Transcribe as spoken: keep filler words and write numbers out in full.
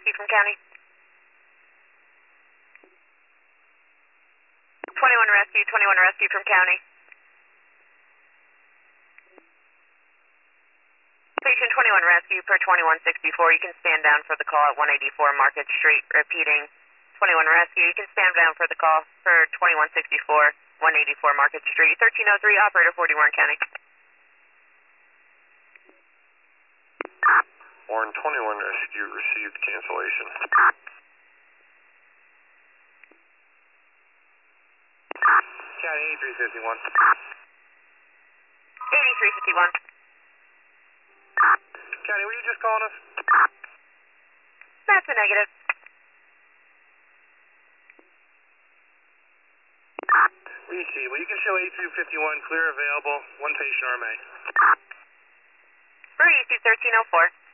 Rescue from County. twenty-one Rescue, twenty-one Rescue from County. Patient twenty-one Rescue per twenty-one sixty-four. You can stand down for the call at one eighty-four Market Street. Repeating, twenty-one Rescue. You can stand down for the call for twenty-one sixty-four, one eighty-four Market Street. thirteen oh three, Operator forty Warren County. Warren twenty-one Rescue received cancellation. County eighty-three fifty-one. eighty-three fifty-one. County, were you just calling us? That's a negative. Receive. Well, you can show eighty-three fifty-one, clear available, one patient R M A. Receive thirteen oh four.